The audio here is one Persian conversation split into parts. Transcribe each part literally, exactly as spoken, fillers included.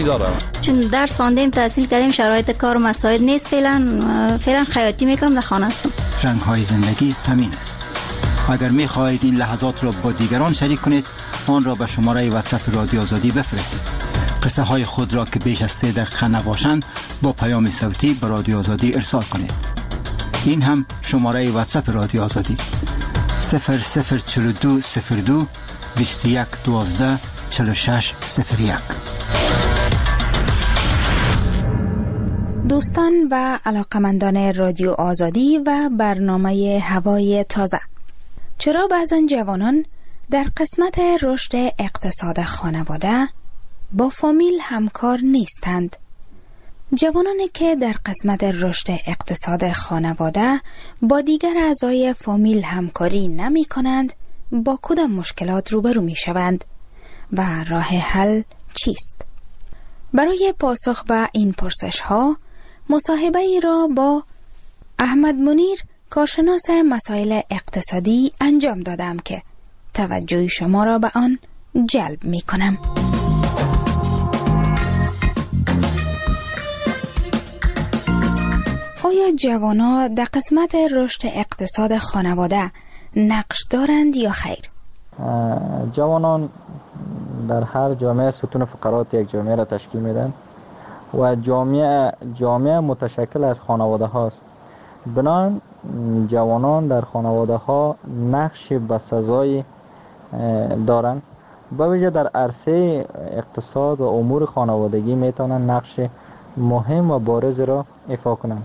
داره. چون درس خواندیم، تحصیل کردیم، شرایط کار و مساعد نیست. فعلا فعلا خیاطی میکنم، در خانه هستم. رنگ های زندگی همین است. اگر می خواهید این لحظات را با دیگران شریک کنید، آن را به شماره واتساپ رادیو آزادی بفرستید. قصه های خود را که بیش از سه دقیقه نباشند با پیام صوتی به رادیو آزادی ارسال کنید. این هم شماره واتساپ رادیو آزادی صفر صفر چهل و دو صفر دو بیست و یک دوازده چهل و شش صفر یک. دوستان و علاقمندان رادیو آزادی و برنامه هوای تازه، چرا بعضن جوانان در قسمت رشد اقتصاد خانواده با فامیل همکار نیستند؟ جوانانی که در قسمت رشد اقتصاد خانواده با دیگر اعضای فامیل همکاری نمی کنند، با کدام مشکلات روبرو می شوند و راه حل چیست؟ برای پاسخ به این پرسش ها مصاحبه ای را با احمد منیر، کارشناس مسائل اقتصادی انجام دادم که توجه شما را به آن جلب می کنم. آیا جوانان در قسمت رشد اقتصاد خانواده نقش دارند یا خیر؟ جوانان در هر جامعه ستون فقرات یک جامعه را تشکیل میدن و جامعه جامعه متشکل از خانواده هاست. بنابراین جوانان در خانواده ها نقش بسزایی دارند. به ویژه در عرصه اقتصاد و امور خانوادگی میتونن نقش مهم و بارز را ایفا کنند.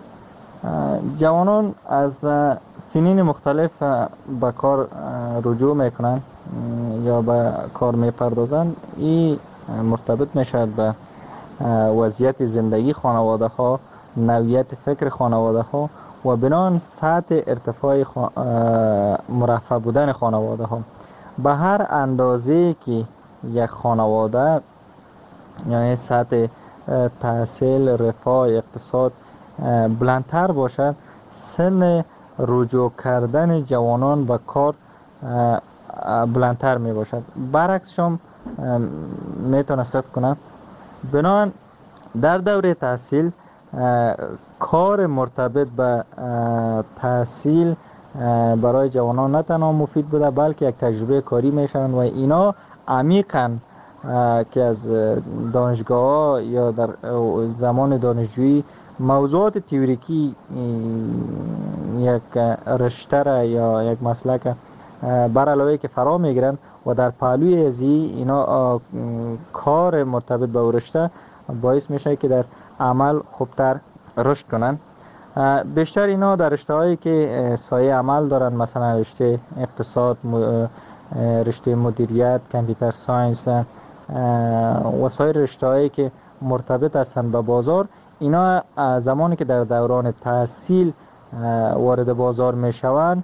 جوانان از سنین مختلف به کار رجوع میکنن یا به کار میپردازن. این مرتبط میشد به وضعیت زندگی خانواده ها، نوعیت فکر خانواده ها و بنان سطح ارتفاع خا... مرفه بودن خانواده ها. به هر اندازه که یک خانواده یعنی سطح تحصیل، رفاه، اقتصاد بلندتر باشد، سن رجوع کردن جوانان به کار بلندتر می باشد. برعکسش هم میتونه صدق کنم. بنابراین در دوره تحصیل کار مرتبط به تحصیل برای جوانان نه تنها مفید بوده بلکه یک تجربه کاری میشن و اینا عمیقاً که از دانشگاه یا در زمان دانشجویی موضوعات تئوریکی یک رشته را یا یک مسلک بر علاوه که فرا میگیرن و در پهلوی ازی اینا کار مرتبط به رشته باعث میشه که در عمل خوبتر رشد کنن. بیشتر اینا در رشته هایی که سایه عمل دارن، مثلا رشته اقتصاد، رشته مدیریت، کامپیوتر ساینس و سایر رشته هایی که مرتبط هستن به بازار، اینا زمانی که در دوران تحصیل وارد بازار میشوند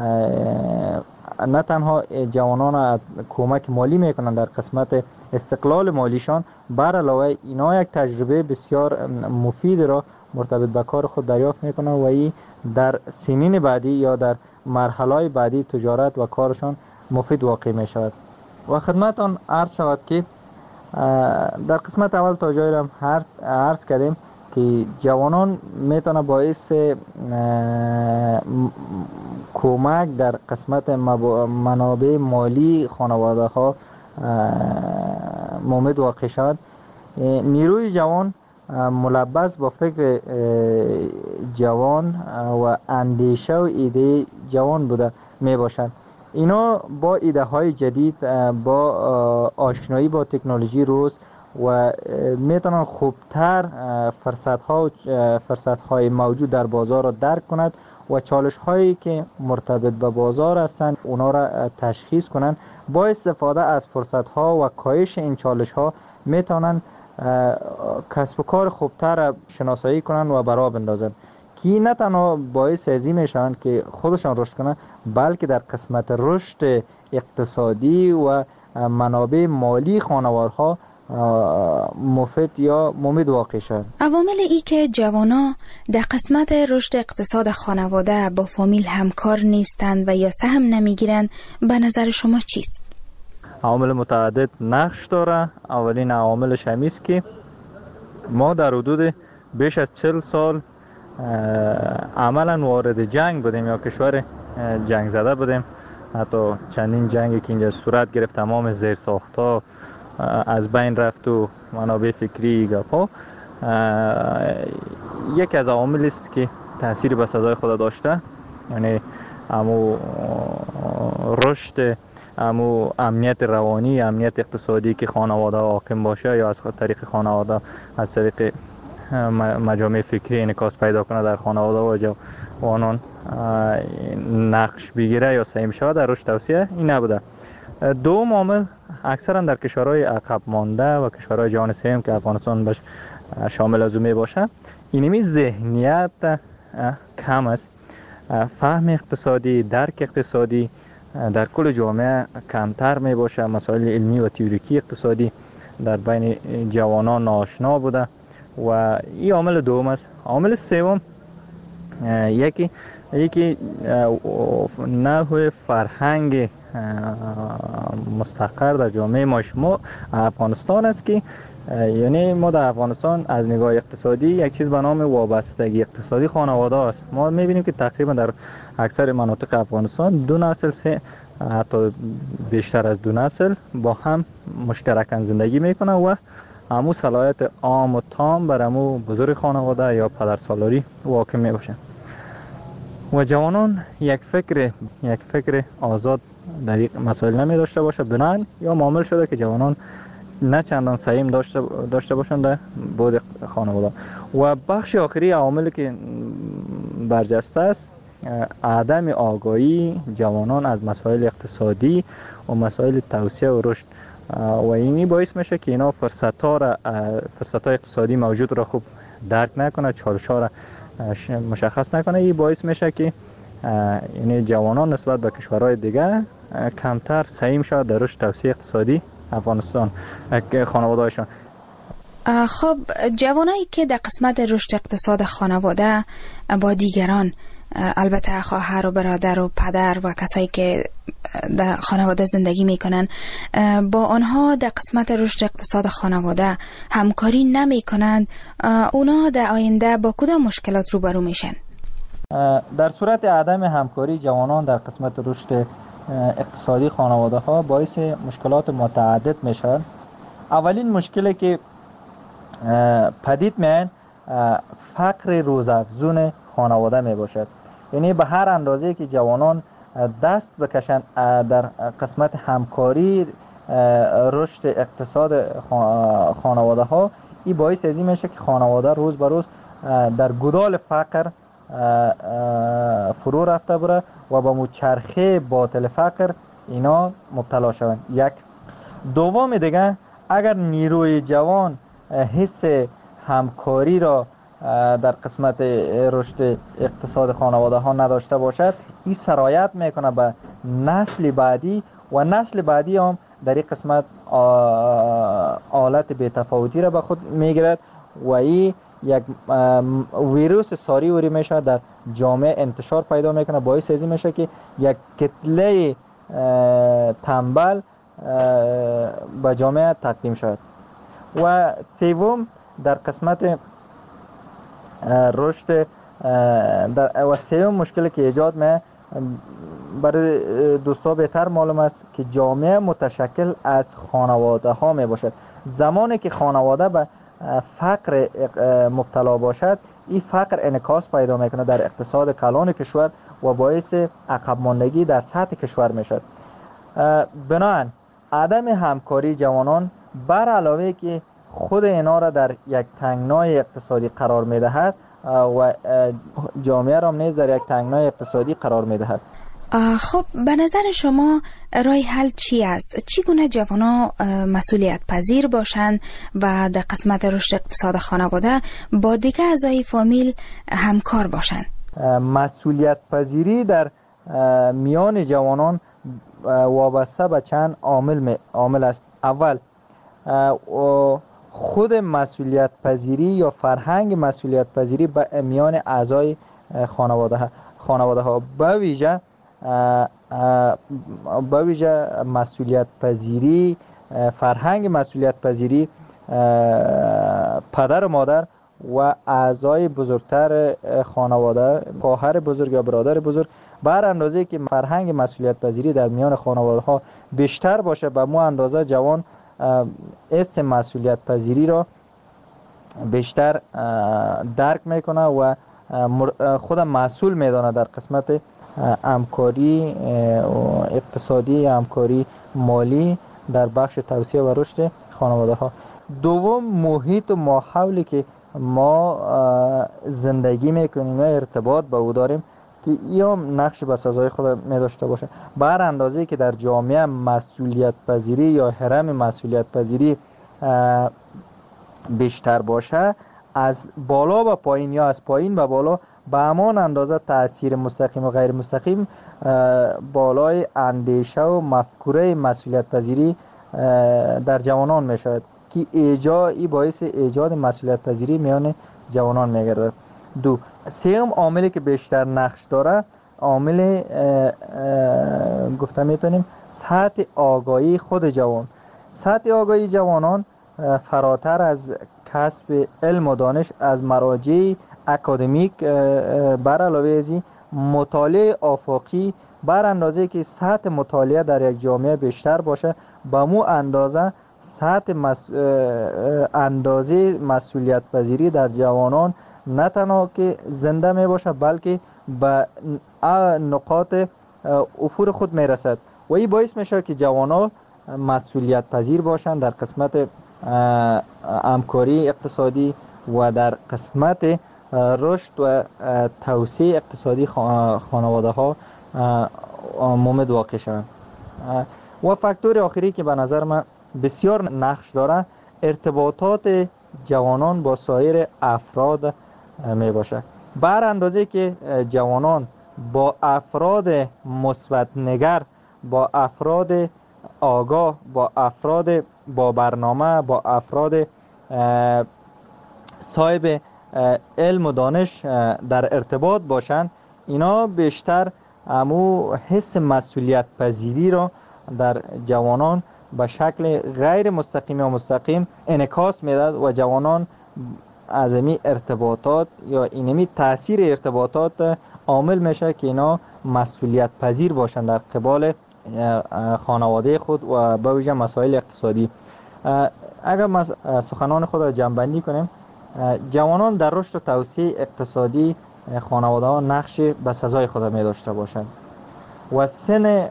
نه تنها جوانان را کمک مالی میکنن در قسمت استقلال مالیشان، بر علاوه اینا یک تجربه بسیار مفید را مرتبط به کار خود دریافت میکنن و این در سنین بعدی یا در مرحله بعدی تجارت و کارشان مفید واقع می شود. و خدمتان عرض شود که در قسمت اول تا جایی را عرض کردیم که جوانان میتونه باعث کمک در قسمت منابع مالی خانواده ها مومد واقع شود. نیروی جوان ملبس با فکر جوان و اندیشه و ایده جوان بوده می باشند. اینا با ایده های جدید، با آشنایی با تکنولوژی روز و میتونن خوبتر فرصت ها و فرصت های موجود در بازار را درک کند و چالش هایی که مرتبط به بازار هستند اونا را تشخیص کنند. با استفاده از فرصت ها و کاهش این چالش ها میتونن کسب و کار خوبتر شناسایی کنند و برآ بندازند که نه تنها باعث ازی میشن که خودشان رشد کنند بلکه در قسمت رشد اقتصادی و منابع مالی خانوارها مفید یا مفید واقع شد. عوامل ای که جوانا در قسمت رشد اقتصاد خانواده با فامیل همکار نیستند و یا سهم نمیگیرند به نظر شما چیست؟ عوامل متعدد نقش داره. اولین عواملش همی است که ما در حدود بیش از چهل سال عملا وارد جنگ بودیم یا کشور جنگ زده بودیم. حتی چندین جنگی که اینجا صورت گرفت تمام زیرساخت‌ها از بین رفت و منابع فکری گپا. یکی از عواملی است که تأثیری به سزای خود داشته، یعنی امو رشد، امو امنیت روانی، امنیت اقتصادی که خانواده حاکم باشه یا از طریق خانواده، از طریق مجامع فکری انعکاس پیدا کنه در خانواده و آنان نقش بگیره یا سهم شود در رشد توسعه، این نبوده. دوم عامل اکثرا در کشورهای عقب مانده و کشورهای جهان سوم که افغانستان باش شامل از می باشه، اینمی ذهنیت کم است. فهم اقتصادی، درک اقتصادی در کل جامعه کمتر می باشه. مسائل علمی و تئوریکی اقتصادی در بین جوانان ناآشنا بوده و این عامل دوم است. عامل سوم یکی یکی نحو فرهنگ مستقر در جامعه ما شما افغانستان است که یعنی ما در افغانستان از نگاه اقتصادی یک چیز به نام وابستگی اقتصادی خانواده است. ما میبینیم که تقریبا در اکثر مناطق افغانستان دو نسل سه حتی بیشتر از دو نسل با هم مشترکاً زندگی میکنن و همو صلاحیت عام و تام بر همو بزرگ خانواده یا پدرسالاری واقع می باشه و جوانان یک فکر یک فکر آزاد در این مسائل نمی داشته باشه. بنابراین یا معامل شده که جوانان نه چندان سهم داشته داشته باشند در بود خانواده. و بخش آخری عواملی که برجسته است عدم آگاهی جوانان از مسائل اقتصادی و مسائل توسعه و رشد و اینی باعث میشه که اینا فرصت ها را فرصت های اقتصادی موجود را خوب درک نکنه، چالش ها را مشخص نکنه. این باعث میشه که یعنی جوانان نسبت به کشورهای دیگه کمتر سهم شود در رشد توسعه اقتصادی افغانستان خانواده‌هایشان. خب جوانایی که در قسمت رشد اقتصاد خانواده با دیگران، البته خواهر و برادر و پدر و کسایی که در خانواده زندگی میکنن، با آنها در قسمت رشد اقتصاد خانواده همکاری نمی کنند، اونا در آینده با کدام مشکلات روبرو میشن؟ در صورت عدم همکاری جوانان در قسمت رشد اقتصادی خانواده ها باعث مشکلات متعدد میشن. اولین مشکلی که پدید میان فقر روزافزون خانواده می باشد. یعنی به هر اندازه که جوانان دست بکشند در قسمت همکاری رشد اقتصاد خانواده ها، این باعث از این میشه که خانواده روز به روز در گدال فقر فرو رفته بره و با چرخه باطل فقر اینا مبتلا شوند. یک دوم دیگه، اگر نیروی جوان حس همکاری را در قسمت رشد اقتصاد خانواده ها نداشته باشد، این سرایت میکنه به نسل بعدی و نسل بعدی هم در این قسمت حالت بی‌تفاوتی را به خود میگیرد و این یک ویروس ساری وری میشه در جامعه انتشار پیدا میکنه. باعث ازی میشه که یک کتله تنبل به جامعه تقدیم شود. و سوم در قسمت رشد در و سوم مشکلی که ایجاد می برای دوستا بهتر معلوم است که جامعه متشکل از خانواده ها می باشد. زمانی که خانواده به فقر مبتلا باشد، این فقر انعکاس پیدا میکنه در اقتصاد کلان کشور و باعث عقب ماندگی در سطح کشور میشد. بنابراین عدم همکاری جوانان بر علاوه که خود اینا را در یک تنگنای اقتصادی قرار میدهد و جامعه را نیز در یک تنگنای اقتصادی قرار میدهد. خب به نظر شما راه حل چی است؟ چگونه جوانان مسئولیت پذیر باشند و در قسمت رشد اقتصاد خانواده با دیگر اعضای فامیل همکار باشند؟ مسئولیت پذیری در میان جوانان وابسته به چند عامل عامل است. اول خود مسئولیت پذیری یا فرهنگ مسئولیت پذیری به میان اعضای خانواده ها خانواده ها به ویژه به ویژه مسئولیت پذیری، فرهنگ مسئولیت پذیری پدر و مادر و اعضای بزرگتر خانواده، خواهر بزرگ یا برادر بزرگ، بر اندازه که فرهنگ مسئولیت پذیری در میان خانواده ها بیشتر باشه، به مو اندازه جوان اسم مسئولیت پذیری را بیشتر درک میکنه و خودم مسئول میدانه در قسمت همکاری اقتصادی، همکاری مالی در بخش توسعه و رشد خانواده ها. دوم، محیط و ماحولی که ما زندگی میکنیم و ارتباط با او داریم که این نقش به سزای خود می داشته باشه. بر اندازه که در جامعه مسئولیت پذیری یا هرم مسئولیت پذیری بیشتر باشه، از بالا به پایین یا از پایین به بالا به همان اندازه تأثیر مستقیم و غیر مستقیم بالای اندیشه و مفکوره مسئولیت پذیری در جوانان می شود که ایجادی باعث ایجاد مسئولیت پذیری میان جوانان می گردد. دو، سوم عاملی که بیشتر نقش داره، عامل گفته میتونیم سطح آگاهی خود جوان. سطح آگاهی جوانان فراتر از کسب علم و دانش از مراجع اکادمیک بر علاوه از این مطالعه آفاقی، بر اندازه که سطح مطالعه در یک جامعه بیشتر باشه، به مو اندازه سطح مس... اندازه مسئولیت پذیری در جوانان نه تنها که زنده می باشه بلکه به نقاط افور خود می رسد و این باعث میشه که جوانان مسئولیت پذیر باشند در قسمت همکاری اقتصادی و در قسمت رشد و توسعه اقتصادی خانواده ها مومد واقع شوند. و فاکتور آخری که به نظر من بسیار نقش داره، ارتباطات جوانان با سایر افراد می باشه. بر اندازه که جوانان با افراد مثبت نگر، با افراد آگاه، با افراد با برنامه، با افراد صاحب علم و دانش در ارتباط باشند، اینا بیشتر امو حس مسئولیت پذیری را در جوانان به شکل غیر مستقیم یا مستقیم انعکاس میداد و جوانان از این ارتباطات یا اینمی تاثیر ارتباطات عامل میشه که اینا مسئولیت پذیر باشند در قبال خانواده خود و به ویژه مسائل اقتصادی. اگر ما سخنان خود را جمع‌بندی کنیم، جوانان در رشد و توسعه اقتصادی خانواده ها نقش به سزای خود می داشته باشند و سن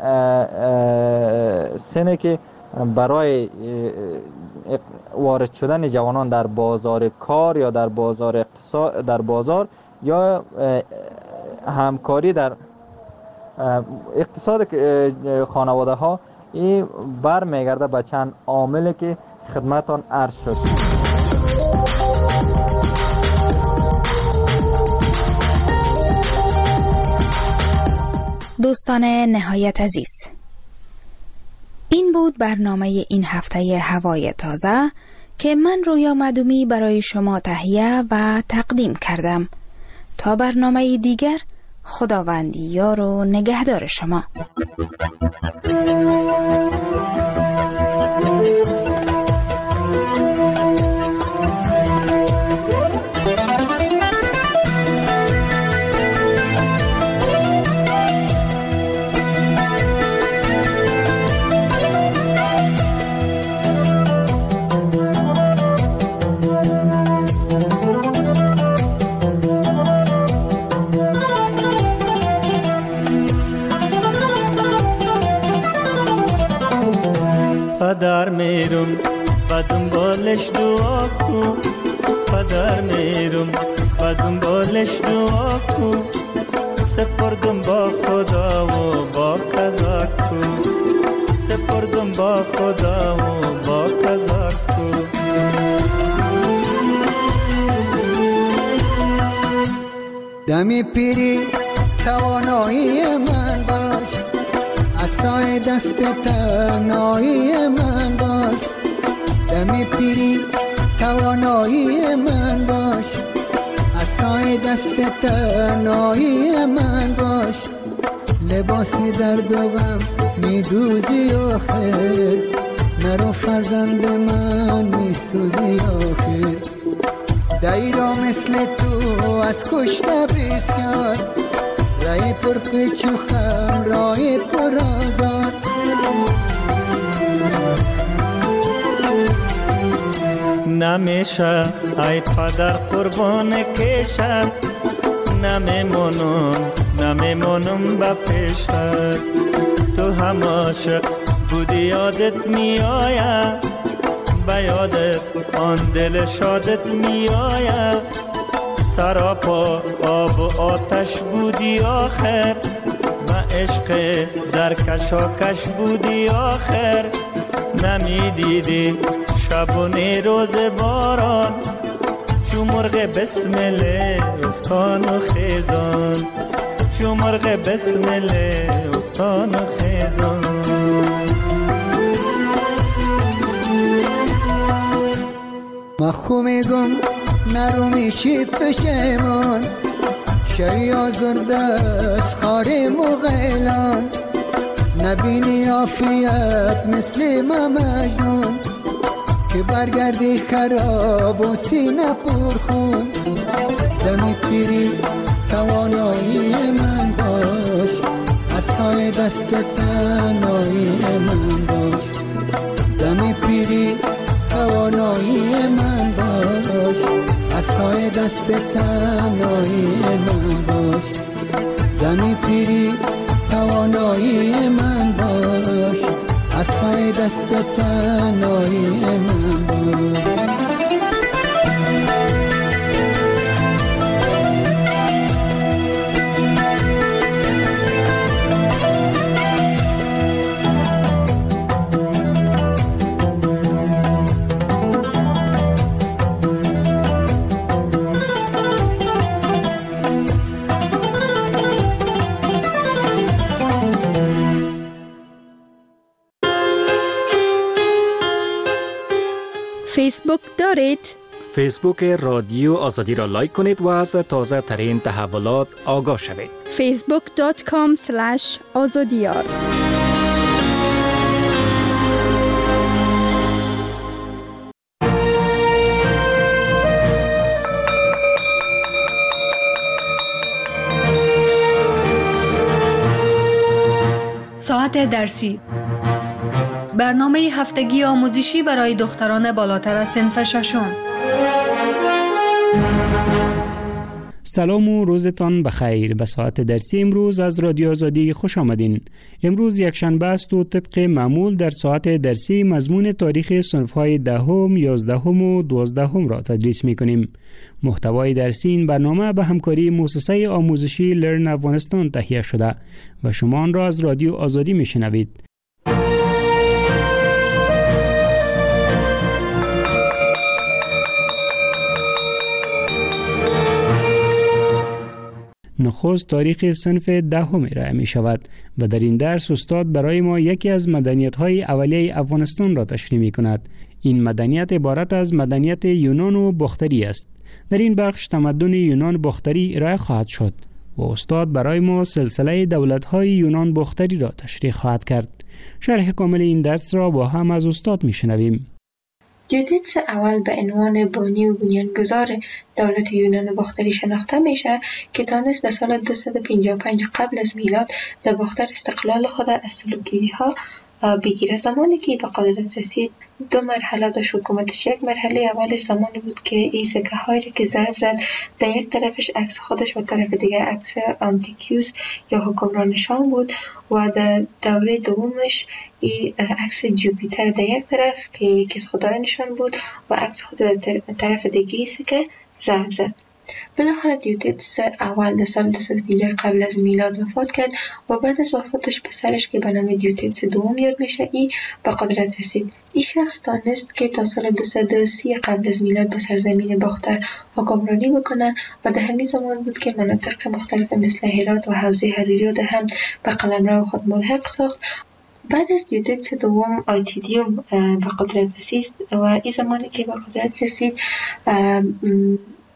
سنه که برای وارد شدن جوانان در بازار کار یا در بازار اقتصاد در بازار یا همکاری در اقتصاد خانواده ها، این بر میگرده به چند عامل که خدمتان عرض شد. دوستان نهایت عزیز، این بود برنامه این هفته هوای تازه که من رویا مدومی برای شما تهیه و تقدیم کردم. تا برنامه دیگر، خداوندی یار و نگهدار شما. پدر میرم و دنبالش دعا کن، پدر میرم و دنبالش دعا کن، سپردم با خدا و با قضا کن، سپردم با خدا و با قضا کن. دمی پیری توانایی من باش، عصای دست تنهایی من باش. دمی پیری توانایی من باش، عصای دست تنهایی من باش. لباسی درد و غم میدوزی آخر، مرا فرزند من میسوزی آخر. دایرا مثل تو از کشته بسیار، رای پر پیچ و خم رای پر آزار. نمیشه ای پدر قربان کشم، نمیمونم نمیمونم با پیشت. تو هم عاشق بودی یادت میآید، به یادت آن دل شادت میآید. سراپا آب و آتش بودی آخر، و عشق در کشاکش بودی آخر. نمیدیدی شبونه روز باران، چو مرغ بسمله افتان و خیزان، چو مرغ بسمله افتان و خیزان. مخو میگم نرو میشی پشیمان، شوی آزرده از خاری مغیلان. نبینی عافیت مثل ما مجنون، که برگردی خراب و سینه پرخون. دمی پیری توانایی من باش، از پای دست تنهایی من باش. دمی پیری توانایی من باش، از پای دست تنهایی من باش. دمی پیری توانایی من باش، از پای دست تنهایی من باش. فیسبوک دارید؟ فیسبوک رادیو آزادی را لایک کنید و از تازه ترین تحولات آگاه شوید. فیسبوک دات کام اسلش آزادیار. ساعت درسی، برنامه هفتگی آموزشی برای دختران بالاتر از صنف ششم. سلام و روزتان بخیر. به ساعت درسی امروز از رادیو آزادی خوش آمدین. امروز یک شنبه است و طبق معمول در ساعت درسی مضمون تاریخ صنف‌های دهم، یازدهم و دوازدهم را تدریس می‌کنیم. محتوای درسی این برنامه به همکاری مؤسسه آموزشی لرن افغانستان تهیه شده و شما آن را از رادیو آزادی می‌شنوید. نخست تاریخ صنف دهم ارائه می شود و در این درس استاد برای ما یکی از مدنیت‌های اولیه افغانستان را تشریح می کند. این مدنیت عبارت از مدنیت یونان و باختری است. در این بخش تمدن یونان باختری ارائه خواهد شد و استاد برای ما سلسله دولت‌های یونان باختری را تشریح خواهد کرد. شرح کامل این درس را با هم از استاد می شنویم. دیوتیدس اول به عنوان بانی و بنیانگذار دولت یونان باختری شناخته میشه که تانست در سال دویست و پنجاه و پنج قبل از میلاد در باختر استقلال خود از سلوکی‌ها بگیره. زمانی که به قدرت رسید دو مرحله داشت حکومتش. یک مرحله اولش زمانی بود که این سکه هایی که ضرب زد در یک طرفش عکس خودش و طرف دیگه عکس آنتیکیوس یا حکمرانشان بود و در دوره دومش این عکس جوپیتر در یک طرف که یکی از خدایانشان بود و عکس خود در طرف دیگه سکه ضرب زد. بالاخره دیوتیدس اول در سال دویست و پنجاه قبل از میلاد وفات کرد و بعد از وفاتش پسرش که به نام دیوتیدس دوم یاد میشه ای به قدرت رسید. این شخص تانست که تا سال دویست و سی قبل از میلاد به سرزمین باختر حکمرانی بکنه و در همین زمان بود که مناطق مختلف مثل هرات و حوزه حریری رو هم به قلمرو خود ملحق ساخت. بعد از دیوتیدس دوم آیتیدیوم به قدرت رسید و این زمانی که به قدرت رسید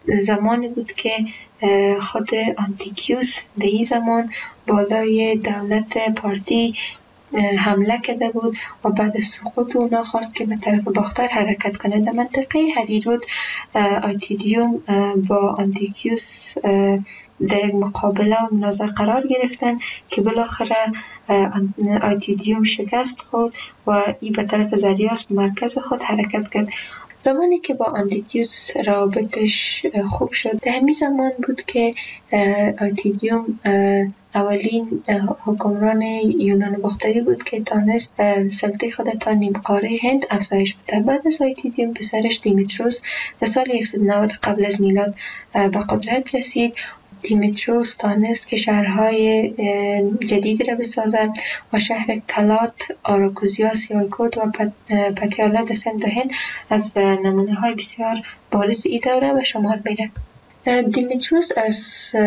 زمانی بود که خود آنتیکیوس در این زمان بالای دولت پارتی حمله کرده بود و بعد سقوط اونا خواست که به طرف باختر حرکت کنه. در منطقه هریرود آیتیدیوم با آنتیکیوس در یک مقابله و مناظره قرار گرفتن که بالاخره آیتیدیوم شکست خورد و این به طرف زریاس مرکز خود حرکت کرد. زمانی که با آنتیکیوس روابطش خوب شد، در همین زمان بود که آیتیدیوم اولین حکمران یونان باختری بود که تانست سلطه خود تا نیم قاره هند افزایش بده. بعد از آیتیدیوم پسرش دیمیتروس در سال صد و نود قبل از میلاد به قدرت رسید. دیمیتروس تانست که شهرهای جدید را بسازد و شهر کلات، آراکوزیا، سیالکوت و پتیالا در سمت هند از نمونه های بسیار بارز ای دوره به شمار میره. دیمیتروس از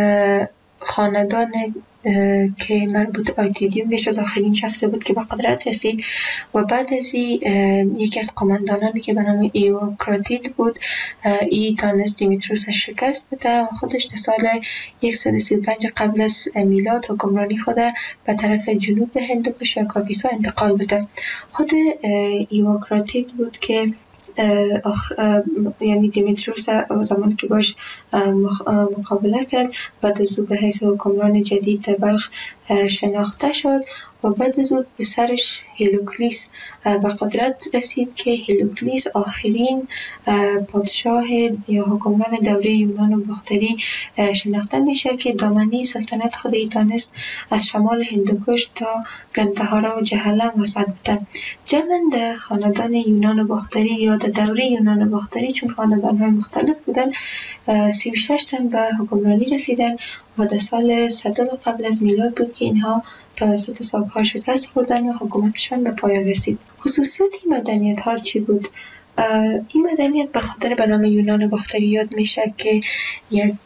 خاندان که مربوط آیتیدیوم میشد آخرین شخصی بود که به قدرت رسید و بعد از این یکی از قماندانانی که به نام ایوکراتید بود ای تانست دیمیتروس شکست بده و خودش در سال صد و سی و پنج قبل از میلاد حکمرانی خود به طرف جنوب هندوکش یا کاپیسا انتقال بده. خود ایوکراتید بود که اخ... یعنی دیمیتروس زمانی که باش مقابله کرد بعد از او به حیث حکمران جدید در بلخ شناخته شد و بعد از او پسرش هیلوکلیس به قدرت رسید که هیلوکلیس آخرین پادشاه یا حکمران دوره یونان باختری شناخته میشه که دامنه سلطنت خود تانست از شمال هندوکش تا گندهارا و جهلم وسط بده. جمعاً در خاندان یونان باختری یا در دوره یونان باختری چون خاندان‌های مختلف بودن سی و شش تن به حکمرانی رسیدن و در سال صد قبل از میلاد بود که اینها توسط ساک‌ها شکست خوردن و حکومتشان به پایان رسید. خصوصیت این مدنیت ها چی بود؟ این مدنیت به خاطر به نام یونان باختری یاد میشه که یک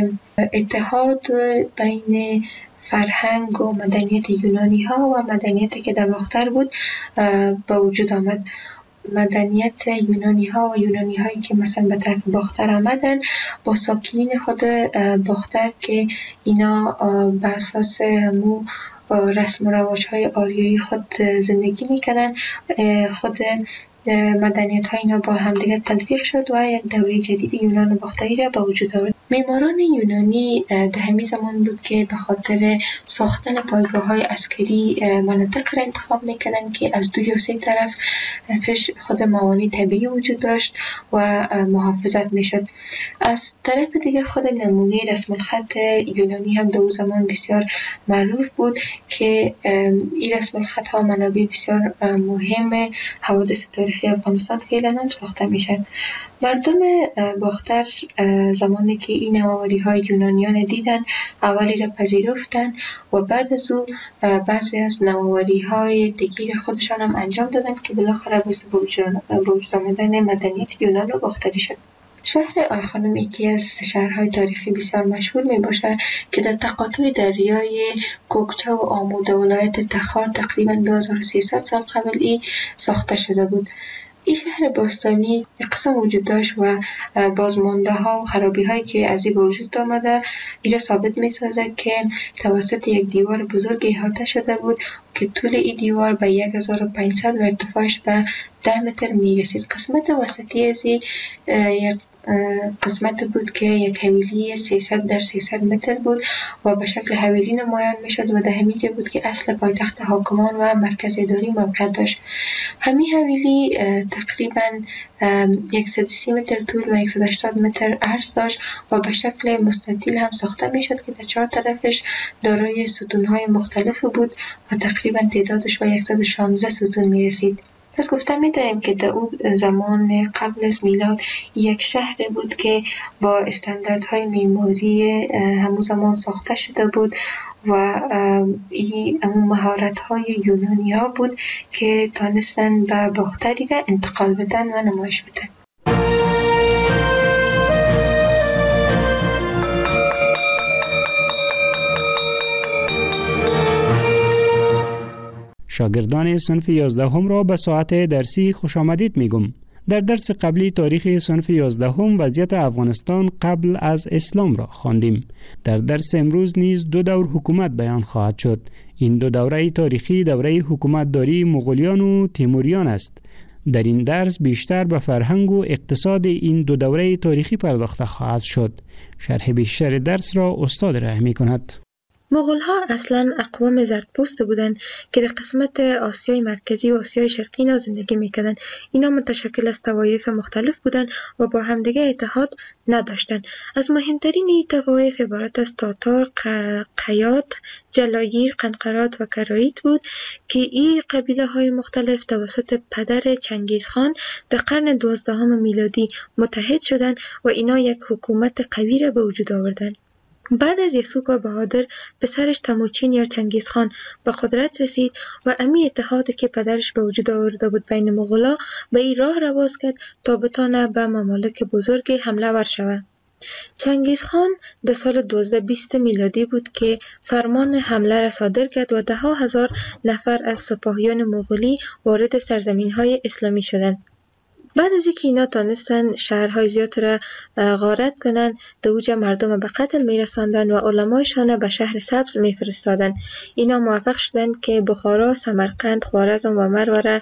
اتحاد بین فرهنگ و مدنیت یونانی ها و مدنیتی که در باختر بود به وجود آمد. مدنیت یونانی ها و یونانی هایی که مثلا به طرف باختر آمدن با ساکنین خود باختر که اینا به اساس همو رسم و رواج های آریایی خود زندگی میکنن، خود مدنیت ها اینا با همدیگه تلفیق شد و یک دوره جدید یونان باختری را به وجود آورد. معماران یونانی در همین زمان بود که به خاطر ساختن پایگاه های عسکری مناطق را انتخاب میکردن که از دو یا سه طرف خود موانع طبیعی وجود داشت و محافظت میشد. از طرف دیگه خود نمونه رسم الخط یونانی هم در اون زمان بسیار معروف بود که این رسم الخط ها منابع بسیار مهم حوادث تاریخی افغانستان فعلا هم ساخته میشن. مردم باختر زمانی که این نوآوری های یونانیان دیدن اولی را پذیرفتن و بعد از او بعضی از نوآوری های دیگر خودشان هم انجام دادن که بالاخره باعث به وجود آمدن مدنیت یونان و باختری شد. شهر آیخانوم یکی از شهرهای تاریخی بسیار مشهور می باشه که در تقاطع دریای کوکچه و آموده ولایت تخار تقریبا دو هزار و سیصد سال قبل ای ساخته شده بود. این شهر باستانی یک قسم وجود داشت و بازمانده ها و خرابی هایی که از این به وجود آمده این را ثابت می سازد که توسط یک دیوار بزرگ احاطه شده بود که طول این دیوار به یک هزار و پانصد و ارتفاعش به ده متر می رسید. قسمت وسطی از این یک قسمت بود که یک حویلی سیصد در سیصد متر بود و به شکل حویلی نمایان می شد و در همین جا بود که اصل پایتخت حاکمان و مرکز اداری موقع داشت. همین حویلی تقریبا صد و سی متر طول و صد و هشتاد متر عرض داشت و به شکل مستطیل هم ساخته می شد که در چهار طرفش دارای ستونهای مختلف بود و تقریبا تعدادش به صد و شانزده ستون می رسید. پس گفتم می‌دانیم که در اون زمان قبل از میلاد یک شهر بود که با استانداردهای معماری همون زمان ساخته شده بود و این همون مهارت‌های یونانی ها بود که تانستن به باختری را انتقال بدن و نمایش بدن. شاگردان صنف یازدهم را به ساعت درسی خوش آمدید میگم. در درس قبلی تاریخ صنف یازدهم وضعیت افغانستان قبل از اسلام را خواندیم. در درس امروز نیز دو دور حکومت بیان خواهد شد. این دو دوره تاریخی دوره حکومتداری مغولیان و تیموریان است. در این درس بیشتر به فرهنگ و اقتصاد این دو دوره تاریخی پرداخته خواهد شد. شرح بیشتر درس را استاد ارائه می‌کند. مغول‌ها اصلاً اقوام زردپوست بودند که در قسمت آسیای مرکزی و آسیای شرقی اینا زندگی میکردند. اینا متشکل از طوایف مختلف بودند و با همدیگه اتحاد نداشتند. از مهمترین این طوایف عبارت از تاتار، قیات، جلاگیر، قنقرات و کرایت بود که این قبیله های مختلف توسط پدر چنگیزخان در قرن دوازدهم میلادی متحد شدند و اینا یک حکومت قوی را به وجود آوردند. بعد از یسوع بهادر پسرش تموچین یا چنگیزخان به قدرت رسید و امی اتحادی که پدرش به وجود آورده بود بین مغولا به این راه را باز کرد تا بتانه به ممالک بزرگ حمله ور شود. چنگیزخان در سال دوازده بیست میلادی بود که فرمان حمله را صادر کرد و ده ها هزار نفر از سپاهیان مغولی وارد سرزمین‌های اسلامی شدند. بعد از اینکه اینا تانستن شهرهای زیاد را غارت کنند، دوجه مردم به قتل میرساندن و علمایشان به شهر سبز میفرستادن. اینا موفق شدند که بخارا، سمرقند، خوارزم و مرو را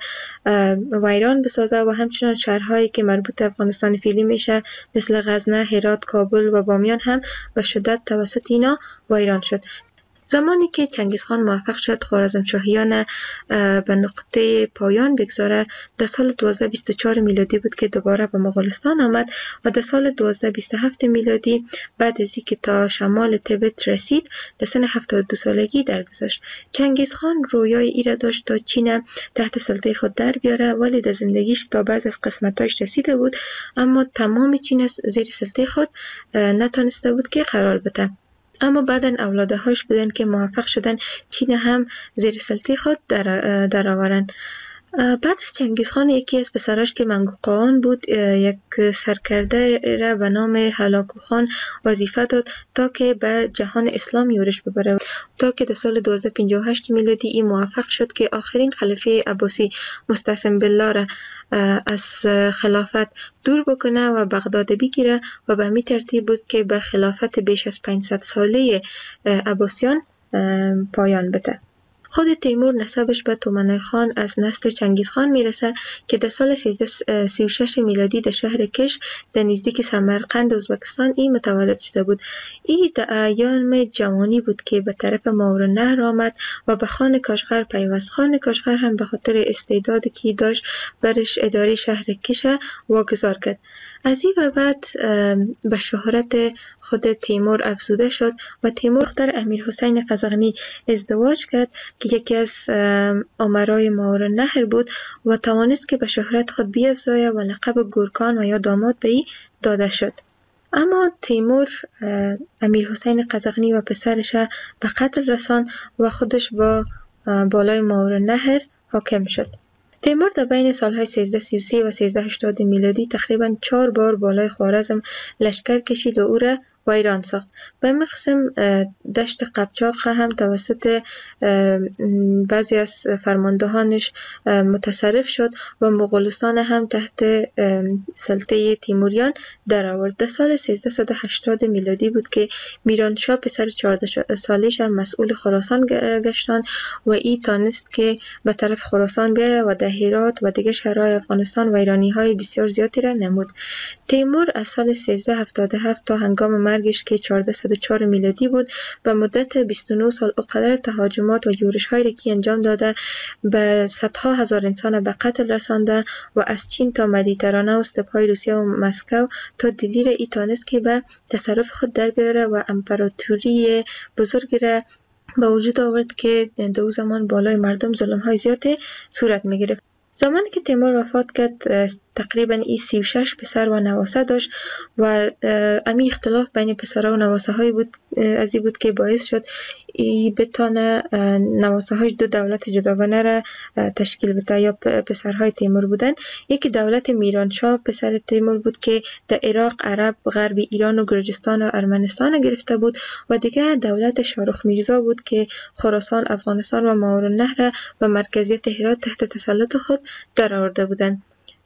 ویران بسازه و همچنان شهرهایی که مربوط افغانستان فعلی میشه مثل غزنه، هرات، کابل و بامیان هم به شدت توسط اینا ویران شد. زمانی که چنگیزخان موفق شد خوارزمشاهیان به نقطه پایان بگذاره در سال دوازده بیست و چهار میلادی بود که دوباره به مغولستان آمد و در سال دوازده بیست و هفت میلادی بعد از اینکه تا شمال تبت رسید در سن هفتاد و دو سالگی درگذشت. چنگیزخان رویای ای را داشت تا چین تحت سلطه خود در بیاره، ولی در زندگیش تا بعض از قسمتاش رسیده بود اما تمام چین زیر سلطه خود نتونسته بود که قرار بده. اما بعداً اولادهاش بودن که موفق شدن چین هم زیر سلطه خود در, در آورن. بعد از چنگیزخان یکی از پسراش که منگوقان بود یک سرکرده را به نام هلاکو خان وظیفه داد تا که به جهان اسلام یورش ببره، تا که در سال دوازده پنجاه و هشت میلادی این موفق شد که آخرین خلیفه عباسی مستعصم بالله را از خلافت دور بکنه و بغداد بگیره و به می ترتیب بود که به خلافت بیش از پانصد ساله عباسیان پایان بده. خود تیمور نسبش به تومنای خان از نسل چنگیزخان میرسه که در سال سیزده سی و شش میلادی در شهر کش در نزدیک سمرقند ازبکستان این متولد شده بود. این در ایام جوانی بود که به طرف ماورالنهر آمد و به خان کاشغر پیوست. خان کاشغر هم به خاطر استعدادی که داشت برش اداره شهر کش واگذار کرد. از این و بعد به شهرت خود تیمور افزوده شد و تیمور دختر امیر حسین قزغنی ازدواج کرد که یکی از امرای ماورالنهر بود و توانست که به شهرت خود بیفزاید و لقب گورکان و یا داماد به ای داده شد. اما تیمور امیر حسین قزغنی و پسرش به قتل رساند و خودش با بالای ماورالنهر حاکم شد. تیمور در بین سالهای سیزده سی و سه و سیزده هشتاد میلادی تقریباً چهار بار بالای خوارزم لشکر کشید و او را ویران ساخت. به مقسم دشت قبچاق هم توسط بعضی از فرماندهانش متصرف شد و مغولستان هم تحت سلطه تیموریان در آورد. در سال سیزده هشتاد میلادی بود که میرانشاه پسر چهارده سالش هم مسئول خراسان گشتان و ای تانست که به طرف خراسان بیاید و در هرات و دیگر شهرهای افغانستان ویرانی های بسیار زیادی را نمود. تیمور از سال سیزده هفتاد و هفت تا هنگام مرگش که چهارصد و چهار میلادی بود به مدت بیست و نه سال اقدر تهاجمات و یورش‌هایی را که انجام داده به صدها هزار انسان به قتل رسانده و از چین تا مدیترانه و استپ‌های روسیه و مسکو تا دلیر ای تانست که به تصرف خود در بیاره و امپراتوری بزرگی را به وجود آورد که در اون زمان بالای مردم ظلم‌های زیاد صورت می‌گرفت. زمانی که تیمور وفات کرد تقریبا ای سی و شش پسر و نواسه داشت و امی اختلاف بین پسرها و نواسه های بود از این بود که باعث شد ای بتانه نواسه های دو دولت جداگانه را تشکیل بده یا پسرهای تیمور بودن. یکی دولت میرانشاه پسر تیمور بود که در عراق، عرب، غرب ایران و گرجستان و ارمنستان گرفته بود و دیگه دولت شاروخ میرزا بود که خراسان، افغانستان و ماورالنهر و مرکزیت هرات تحت تسلط خود در آورده بودند.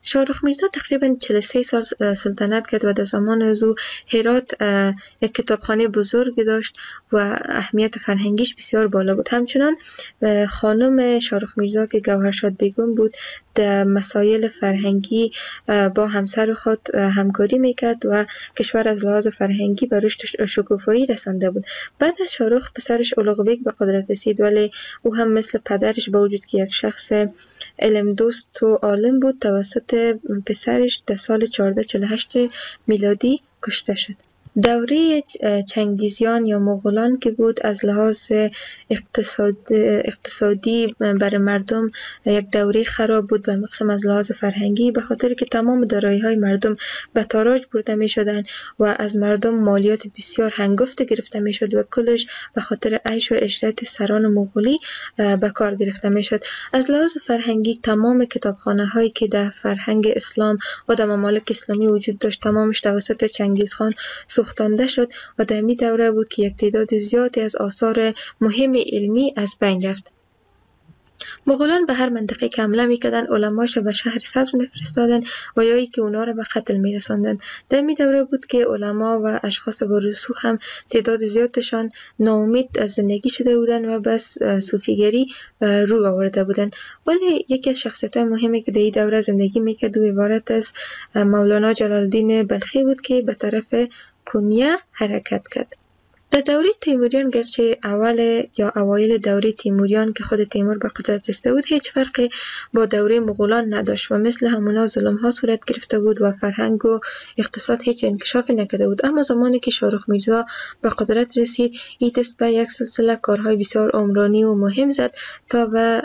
شاهرخ میرزا تقریبا چهل و سه سال سلطنت کرد و در زمان از او هرات یک کتابخانه بزرگ داشت و اهمیت فرهنگیش بسیار بالا بود. همچنان خانم شاهرخ میرزا که گوهرشاد بیگم بود در مسائل فرهنگی با همسر خود همکاری میکرد و کشور از لحاظ فرهنگی به رشد شکوفایی رسانده بود. بعد از شاهرخ پسرش اولغ بیگ به قدرت رسید، ولی او هم مثل پدرش با وجود که یک شخص علم دوست و عالم بود توسط پسرش در سال چهارده چهل و هشت میلادی کشته شد. دوره چنگیزیان یا مغولان که بود از لحاظ اقتصاد اقتصادی برای مردم یک دوره خراب بود، به مقصد از لحاظ فرهنگی، به خاطر که تمام دارایی‌های مردم به تاراج برده می‌شدند و از مردم مالیات بسیار هنگفت گرفته می‌شد و کلش به خاطر عیش و عشرت سران مغولی به کار گرفته می‌شد. از لحاظ فرهنگی تمام کتابخانه‌هایی که در فرهنگ اسلام و در ممالک اسلامی وجود داشت تمامش توسط چنگیزخان سوختانده شد و در می دوره بود که یک تعداد زیادی از آثار مهم علمی از بین رفت. مغولان به هر منطقه که حمله میکردن علماش به شهر سبز میفرستادن و یا ای که اونا رو به قتل میرساندن. در می دوره بود که علما و اشخاص با رسوخ هم تعداد زیادشان ناامید از زندگی شده بودن و بس صوفیگری رو آورده بودن. ولی یکی از شخصیت‌های مهمی که در این دوره زندگی میکرد و عبارت از مولانا جلال الدین بلخی بود که به طرف کنیه حرکت کرد. در دوره تیموریان گرچه اول یا اوایل دوره تیموریان که خود تیمور به قدرت رسیده بود هیچ فرقی با دوره مغولان نداشت و مثل همونا ظلم ها صورت گرفته بود و فرهنگ و اقتصاد هیچ انکشافی نکرده بود. اما زمانی که شاهرخ میرزا به قدرت رسید این دست به یک سلسله کارهای بسیار عمرانی و مهم زد تا به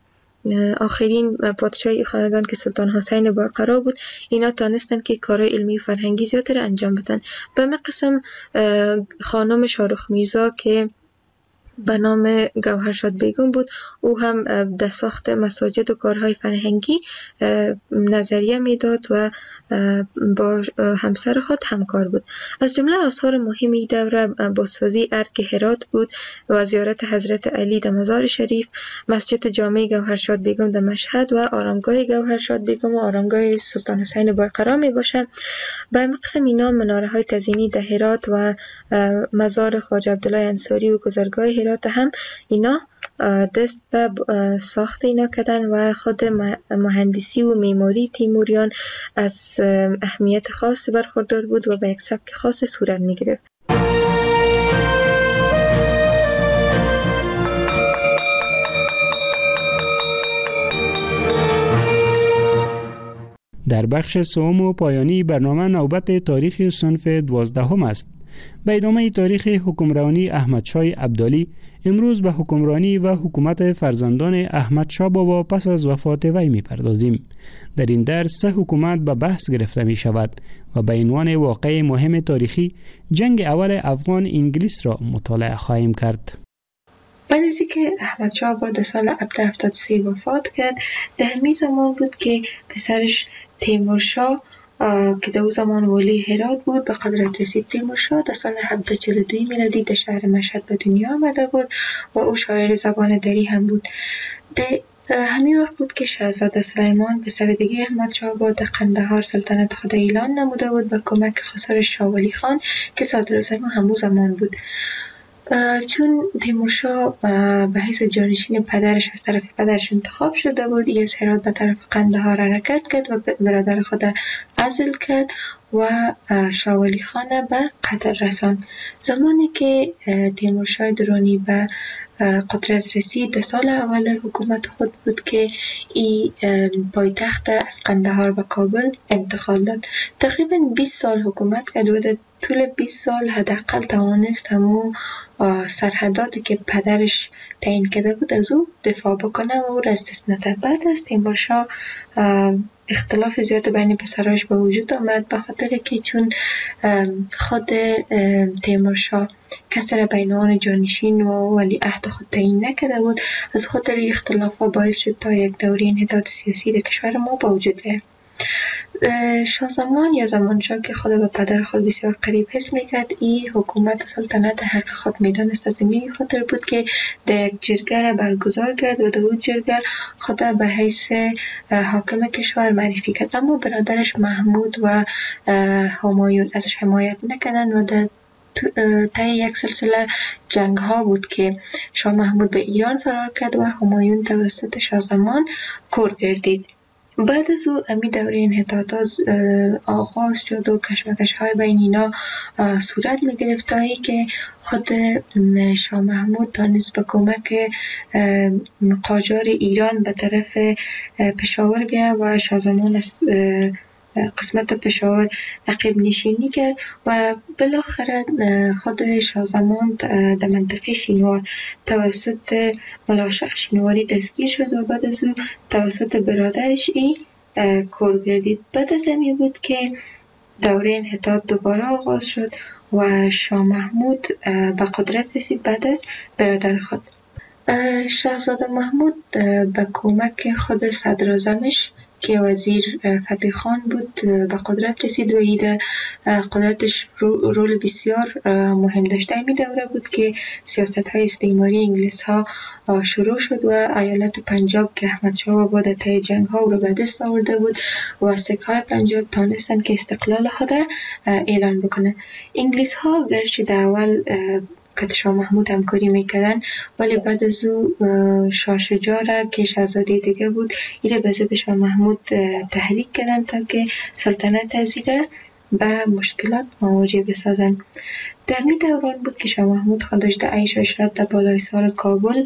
آخرین پادشاهی خاندان که سلطان حسین باقرا بود اینا تانستن که کارهای علمی و فرهنگی زیادتر انجام بدن. به قسم خانم شاهرخ میرزا که به نام گوهرشاد بیگم بود او هم در ساخت مساجد و کارهای فرهنگی نظریه میداد و با همسر خود همکار بود. از جمله آثار مهمی دوره بازسازی ارگ هرات بود و زیارت حضرت علی در مزار شریف، مسجد جامع گوهرشاد بیگم در مشهد و آرامگاه گوهرشاد بیگم و آرامگاه سلطان حسین باقرا می باشه. به قسم اینا مناره های تزیینی در هرات و مزار خواجه عبدالله انصاری و گذرگاه هرات هم اینا دست به ساخت اینا کردن و خود مهندسی و معماری تیموریان از اهمیت خاص برخوردار بود و به یک سبک خاص صورت می گرفت. در بخش سوم و پایانی برنامه نوبت تاریخ صنف دوازدهم است. به ادامه تاریخ حکمرانی احمدشاه ابدالی امروز به حکمرانی و حکومت فرزندان احمدشاه بابا پس از وفات وی می‌پردازیم. در این درس سه حکومت به بحث گرفته می شود و به عنوان واقعه مهم تاریخی جنگ اول افغان انگلیس را مطالعه خواهیم کرد. بعد از اینکه احمدشاه بابا در سال هفتصد و هفتاد و سه وفات کرد، در همین زمان بود که پسرش تیمورشاه که در زمان ولی هرات بود به قدرت رسید. تیمورشاه در سال هفتصد و چهل و دو میلادی در شهر مشهد به دنیا آمده بود و او شاعر زبان دری هم بود. در همین وقت بود که شاهزاده سلیمان پسر دیگه احمدشاه بابا در قندهار سلطنت خود اعلان نموده بود به کمک خسر شاه ولی خان که صدراعظم همون زمان بود. چون تیمورشاه به حیث جانشین پدرش از طرف پدرش انتخاب شده بود، ای از هرات به طرف قندهار حرکت کرد و برادر خود عزل کرد و شاه ولی خان به قتل رساند. زمانی که تیمورشاه درانی به قدرت رسید در سال اول حکومت خود بود که ای پایتخت از قندهار به کابل انتقال داد. تقریبا بیست سال حکومت کرد و در طول بیست سال حداقل توانست همون سرحداتی که پدرش تعیین کرده بود از او دفاع بکنه و او را از دست نده. بعد از تیمورشاه اختلاف زیاد بین پسراش به وجود آمد به خاطر که چون خود تیمورشاه کسی را بین آن جانشین و ولی عهد خود تعیین نکرده بود، از خاطر اختلاف ها باعث شد تا یک دوره انحطاط سیاسی در کشور ما به وجود بیاید. شاهزمان یا زمانشاه که خود به پدر خود بسیار قریب حس میکرد، این حکومت و سلطنت حق خود میدانست. از این خاطر بود که در یک جرگه را برگزار کرد و در اون جرگه خود به حیث حاکم کشور معرفی کرد. اما برادرش محمود و همایون ازش حمایت نکردند و در طی یک سلسله جنگ ها بود که شاه محمود به ایران فرار کرد و همایون توسط شاهزمان کور گردید. بعد از او امی دوره انحطاطات آغاز شد و کشمکش های بین اینا صورت می گرفت تا ای که خود شاه محمود تانست به کمک قاجار ایران به طرف پشاور بیا و شاهزمان است قسمت پشاور عقب نشینی کرد و بالاخره خود شاهزمان در منطقه شینوار توسط ملاشق شینواری دستگیر شد و بعد از او توسط برادرش ای کور گردید. بعد از همین بود که دوره انحطاط دوباره آغاز شد و شاه محمود به قدرت رسید بعد از برادر خود. شاهزاده محمود به کمک خود صدراعظمش که وزیر فتح خان بود به قدرت رسید و ایده قدرتش رول بسیار مهم داشته. این دوره بود که سیاست های استعماری انگلیس ها شروع شد و ایالت پنجاب که احمد شاه با در طی جنگ ها رو به دست آورده بود و سکه های پنجاب تانستن که استقلال خود اعلان بکنه. انگلیس ها گرچه در اول که شاه محمود همکاری میکردن ولی بعد از او شاه شجاع را که شاهزاده دیگه بود ایره به ضد شاه محمود تحریک کردن تا که سلطنت ازیره به مشکلات مواجه بسازن. در می دوران بود که شاه محمود خودش در عیش و عشرت در بالای سار کابل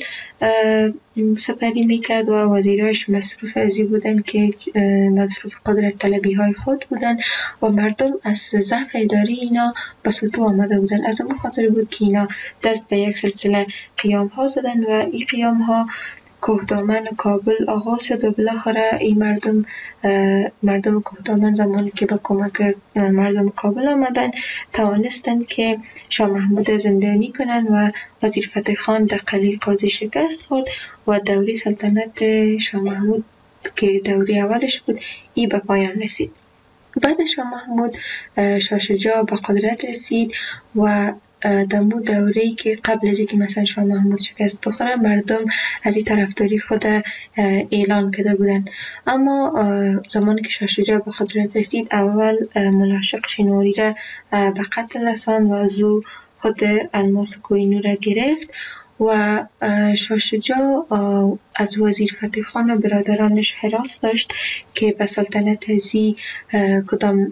سپری میکرد و وزیراش مصروف ازی بودن که مصروف قدرت طلبی های خود بودن و مردم از ضعف اداری اینا به سطوح آمده بودن. از اون خاطر بود که اینا دست به یک سلسله قیام ها زدن و این قیام ها کوهدامن کابل آغاز شد و بالاخره این مردم مردم کوهدامن زمانی که به کمک مردم کابل آمدن توانستند که شاه محمود زندانی کنند و وزیر فتح خان در قلعه قاضی شکست خورد و دوره سلطنت شاه محمود که دوره اولش بود ای به پایان رسید. بعد شاه محمود شاه شجاع به قدرت رسید و دمو دوره‌ای که قبل از اینکه مثلا شاه محمود شکست بخوره مردم از این طرفداری خود اعلان کرده بودن. اما زمانی که شاه شجاع به قدرت رسید اول ملاشق شینواری را به قتل رساند و از او خود الماس کوهینور را گرفت و شاه شجاع از وزیر فتح خان و برادرانش حراس داشت که به سلطنت ازی کدام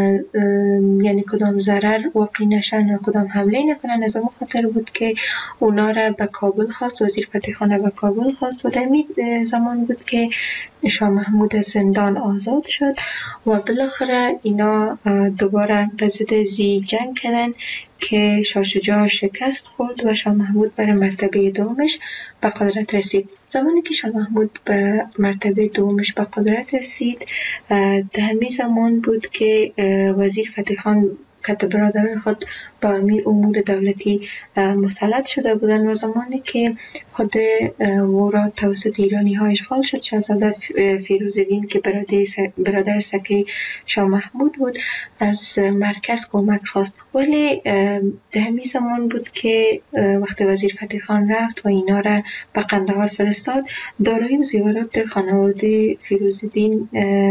یعنی کدام ضرر واقع نشن و کدام حمله نکنن. از اون خاطر بود که اونا را به کابل خواست، وزیر فتح خان به کابل خواست و در این زمان بود که شاه محمود از زندان آزاد شد و بالاخره اینا دوباره به ضد ازی جنگ کردن که شاه شجاع شکست خورد و شاه محمود بر مرتبه دومش به قدرت رسید. زمانی که شاه محمود به مرتبه دومش به قدرت رسید در همین زمان بود که وزیر فتح خان که برادران خود با امی امور دولتی مسلط شده بودن و زمانی که خود غورا توسط ایرانی ها اشغال شد شاهزاده فیروزالدین که برادر سکه شاه محمود بود از مرکز کمک خواست. ولی در همین زمان بود که وقت وزیر فتح خان رفت و اینا را به قندهار فرستاد دارایی و زیورات خانواده فیروزالدین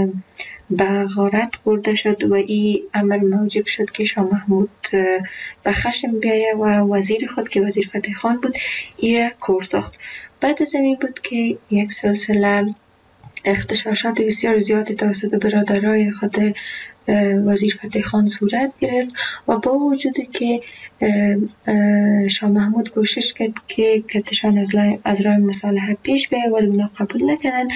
به غارت برده شد و این امر موجب شد که شاه محمود به خشم بیایه و وزیر خود که وزیر فتح خان بود ای را کور ساخت. بعد از این بود که یک سلسله اختشاشات بسیار زیاد توسط برادرای خود وزیر فتح خان صورت گرفت و با وجودی که شاه محمود کوشش کرد که کتشان از راه مصالحه پیش بیاید ولی اونا قبول نکردن.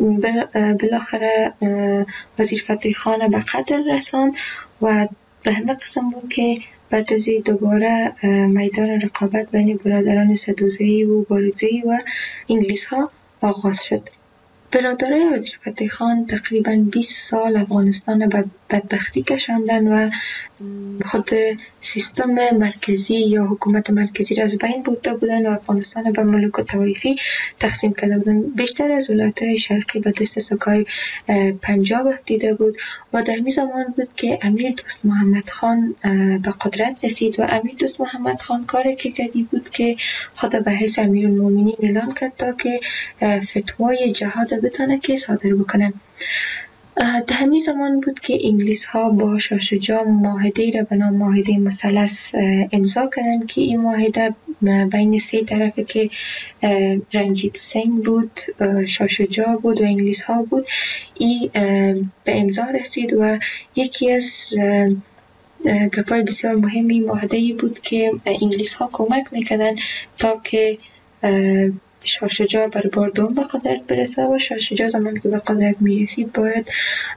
بالاخره وزیر فتح خان به قتل رساند و به همه قسم بود که بعد از دوباره میدان رقابت بین برادران سدوزهی و بارکزئی و انگلیس ها آغاز شد. برادرای وزیر فتح خان تقریباً بیست سال افغانستان به بدبختی کشاندن و خود سیستم مرکزی یا حکومت مرکزی را از بین برده بودن و افغانستان به ملوک و طوایفی تقسیم کرده بودن. بیشتر از ولایت‌های شرقی به دست سکای پنجاب افتیده بود و در همین زمان بود که امیر دوست محمد خان به قدرت رسید و امیر دوست محمد خان کاری که کردی بود که خود به حیث امیرالمومنین اعلان کرد تا که فتوای جهاد بتونه که صادر بکنه. در همین زمان بود که انگلیس ها با شاه شجاع معاهده را به نام معاهده مثلث امضا کردند که این معاهده بین سه طرفه که رنجیت سنگ بود، شاه شجاع بود و انگلیس ها بود، این به امضا رسید و یکی از گپای بسیار مهمی معاهده بود که انگلیس ها کمک میکردن تا که شاه شجاع بر بار دوم به قدرت برسه و شاه شجاع زمان که به قدرت میرسید باید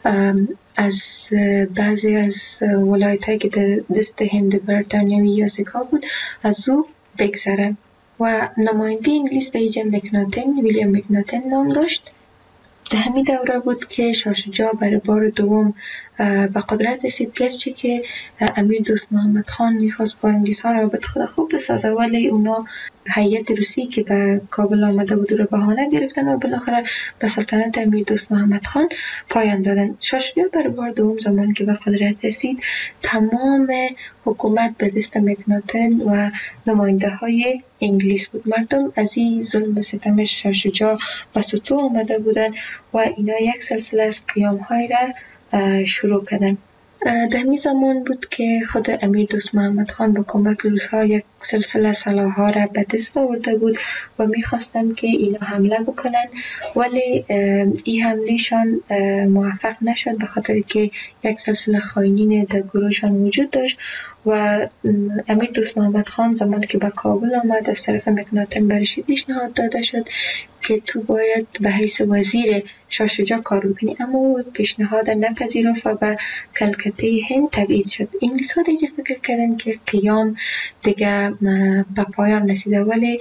از بعضی از ولایت هایی که دست هند بریتانیایی یا سکا بود از او بگذره و نماینده انگلیس در اینجا مکناتن، ویلیام مکناتن نام داشت. در همین دوره بود که شاه شجاع بر بار دوم به قدرت رسید، گرچه که امیر دوست محمد خان میخواست با انگلیس ها رابط خود خوب بسازه ولی اونا هیئت روسی که به کابل آمده بود رو بهانه گرفتن و بالاخره به سلطنت امیر دوست محمد خان پایان دادن. شاه شجاع بر بار دوم زمان که به قدرت رسید تمام حکومت به دست مکناتن و نماینده های انگلیس بود. مردم از این ظلم و ستم شاه شجاع به سطوح آمده بودن و اینا یک سلسله از قیام های را شروع کردن. در همین زمان بود که خود امیر دوست محمد خان با کمک روس‌ها یک سلسله سلاح‌ها را به دست آورده بود و می‌خواستند که اینا حمله بکنن ولی این حملهشان موفق نشد به خاطر که یک سلسله خائنین در گروهشان وجود داشت و امیر دوست محمد خان زمان که به کابل آمد از طرف مکناتن برش پیشنهاد داده شد که تو باید به حیث وزیر شاه شجاع کار بکنی، اما او پیشنهاد نپذیرفت و به کلکته هند تبعید شد. انگلیس ها دیگه فکر کردن که قیام دیگه به پایان رسیده ولی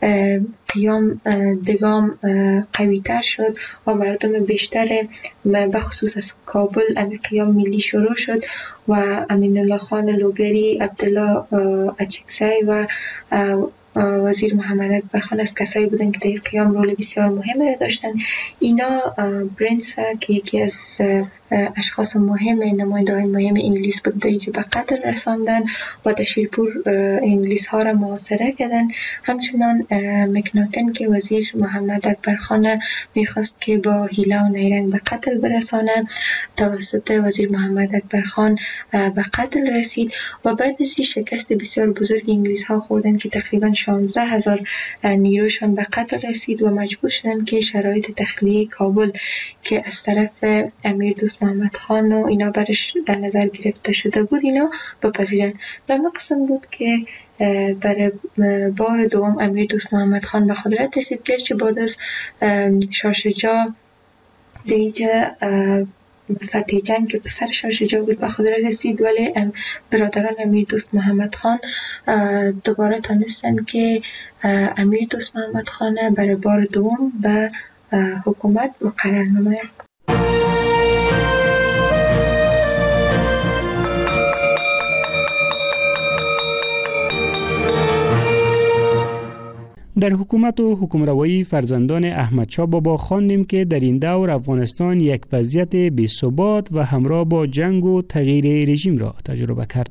قیام دیگام قوی تر شد و مردم بیشتر به خصوص از کابل امی قیام ملی شروع شد و امین الله خان لوگری، عبدالله اچکزی و وزیر محمد اکبر خان از کسایی بودن که در قیام رول بسیار مهم را داشتن. اینا برنس که یکی از اشخاص مهم نماینده های مهم انگلیس بود دیجا به قتل رساندن و در شیرپور انگلیس ها را محاصره کردن. همچنان مکناتن که وزیر محمد اکبر خان میخواست که با حیله و نیرنگ به قتل برسانه، توسط وزیر محمد اکبر خان به قتل رسید و بعد از شکست بسیار بزرگ انگلیس ها خوردن که تقریبا شانزده هزار نیروشان به قتل رسید و مجبور شدن که شرایط تخلیه کابل که از طرف امیر دوست محمد خان و اینا برش در نظر گرفته شده بود اینا بپذیرن. و مقصد بود که برای بار دوم امیر دوست محمد خان به قدرت رسید، گرچه بعد از شاه شجاع دیجا فتح جنگ که پسر شاه شجاع بود به قدرت رسید ولی برادران امیر دوست محمد خان دوباره تانستن که امیر دوست محمد خان برای بار دوم به حکومت مقرر نماید. در حکومت و حکمروایی فرزندان احمد شاه بابا خواندیم که در این دور افغانستان یک وضعیت بی‌ثبات و همراه با جنگ و تغییر رژیم را تجربه کرد.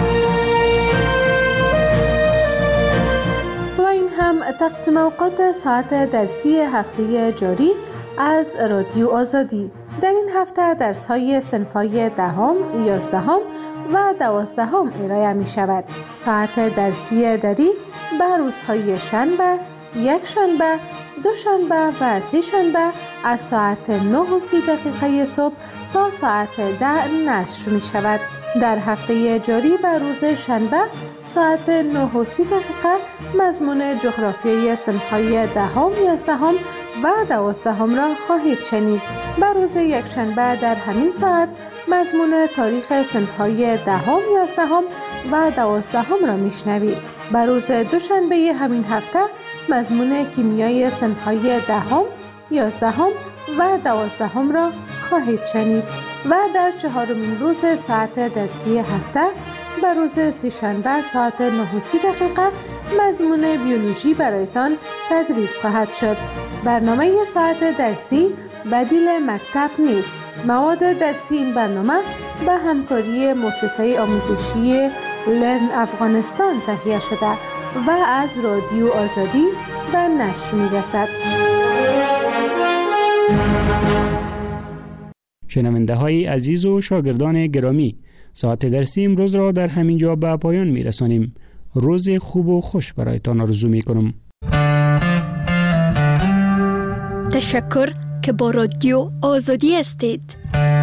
و این هم تقسیم اوقات ساعت درسی هفته جاری از رادیو آزادی. در این هفته درس‌های صنف‌های دهم، یازدهم و دوازدهم ارائه می شود. ساعت درسی دری به روزهای شنبه، یک شنبه، دو شنبه و سه شنبه از ساعت نه و سی دقیقه صبح تا ساعت ده نشر می شود. در هفته جاری به روز شنبه ساعت نه و سی دقیقه مضمون جغرافیای صنف‌های دهم، یازدهم و دوازدهم را خواهید شنید. به روز یک شنبه در همین ساعت مضمون تاریخ صنف‌های دهم، یازدهم و دوازدهم را میشنوید. به روز دوشنبه همین هفته مضمون کیمیای صنف‌های دهم، یازدهم و دوازدهم را خواهید شنید. و در چهارمین روز ساعت درسی هفته به روز سه‌شنبه ساعت نه و سی دقیقه مضمون بیولوژی برایتان تدریس خواهد شد. برنامه ساعت درسی بدیل مکتب نیست. مواد درسی این برنامه به همکاری مؤسسه آموزشی لرن افغانستان تهیه شده و از رادیو آزادی به نشر می‌رسد. شنونده های عزیز و شاگردان گرامی، ساعت درسی امروز را در همین جا به پایان می رسانیم. روز خوب و خوش برایتان آرزو می کنم. تشکر که با رادیو آزادی هستید.